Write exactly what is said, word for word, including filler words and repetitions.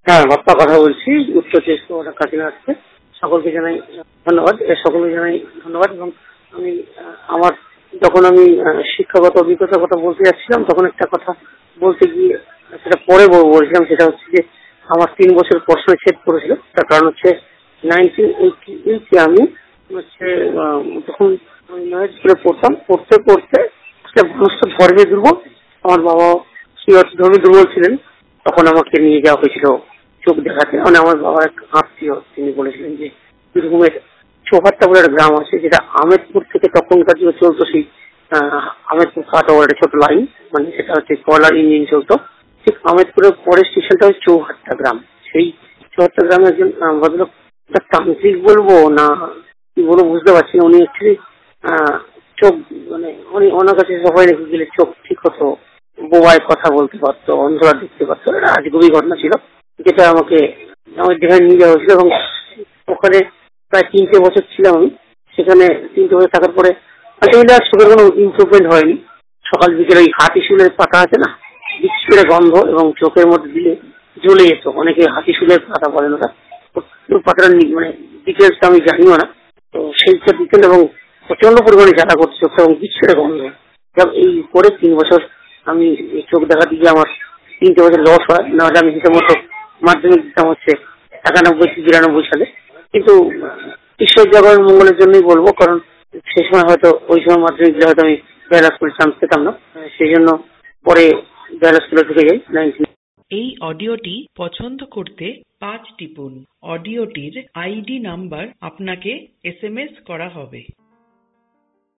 হ্যাঁ, বাপ্পা কথা বলছি, উত্তর চব্বিশ পরগনা কাশীনাথ থেকে। সকলকে জানাই ধন্যবাদ, সকলকে জানাই ধন্যবাদ। এবং আমি আমার যখন আমি শিক্ষাগত অভিজ্ঞতার কথা বলতে যাচ্ছিলাম, তখন একটা কথা বলতে গিয়ে সেটা পরে বলছিলাম, সেটা হচ্ছে যে আমার তিন বছর প্রশ্নচ্ছেদ পড়েছিল। তার কারণ হচ্ছে নাইনটিন এইটি এইটে আমি হচ্ছে তখন নয় স্কুলে পড়তাম, পড়তে পড়তে মানুষ তো ধর্মে দুর্বল, আমার বাবা সেই অর্থ ধর্মে দুর্বল ছিলেন। তখন আমাকে নিয়ে যাওয়া হয়েছিল চোখ দেখাতে। মানে আমার বাবার এক আত্মীয়, তিনি বলেছিলেন যে বীরভূমের চৌহাট্টা বলে একটা গ্রাম আছে, যেটা আমেদপুর থেকে তখনকার যুগে চলতো সেই আমেদপুর কাটোয়া একটা ছোট লাইন, মানে সেটা হচ্ছে কয়লার ইঞ্জিন চলতো। ঠিক আমেদপুরের পরের স্টেশনটা হচ্ছে চৌহাট্টা গ্রাম। সেই চৌহাট্টা গ্রামের একজন ভদ্রলোক, তান্ত্রিক বলবো না কি বলবো বুঝতে পারছি না, উনি অ্যাকচুয়ালি চোখ মানে উনি ওনার কাছে সবাই রেখে গেলে চোখ ঠিক হতো, বোবায় কথা বলতে পারতো, অন্ধরা দেখতে পারতো। এটা আজগুবি ঘটনা ছিল, যেটা আমাকে আমার যেখানে নিয়ে যাওয়া হয়েছিল। এবং ওখানে প্রায় তিনটে বছর ছিলাম আমি সেখানে। তিনটে বছর থাকার পরে আলটিমেটলি আর চোখের কোনো ইমপ্রুভমেন্ট হয়নি। সকাল বিকেলে ওই হাতি শুলের পাতা আছে না, বিচ্ছিরে গন্ধ, এবং চোখের মধ্যে দিলে জ্বলে যেত। অনেকে হাতি শুলের পাতা বলেন ওটা, পাতাটা মানে ডিটেলসটা আমি জানিও না। তো সেইটা দিতেন এবং প্রচন্ড পরিমাণে জ্বালা করছে চোখটা এবং বিচ্ছিরে গন্ধ। এই করে তিন বছর আমি চোখ দেখাতে গিয়ে আমার তিনটে বছর লস হয়। নাহলে আমি হিসেব মতো মাধ্যমিক দিতাম হচ্ছে একানব্বই থেকে বিরানব্বই সালে। কিন্তু ঈশ্বর জগতের মঙ্গলের জন্যই বলবো, কারণ সেই সময় হয়তো ওই সময় মাধ্যমিক দিলে হয়তো আমি বেহালা স্কুলে চান্স পেতাম না, সেই জন্য পরে বেহালা স্কুলে ঢুকে যাই নাইনটিন। এই অডিওটি পছন্দ করতে পাঁচ টিপুন। অডিওটির আইডি নাম্বার আপনাকে এস এম এস করা হবে।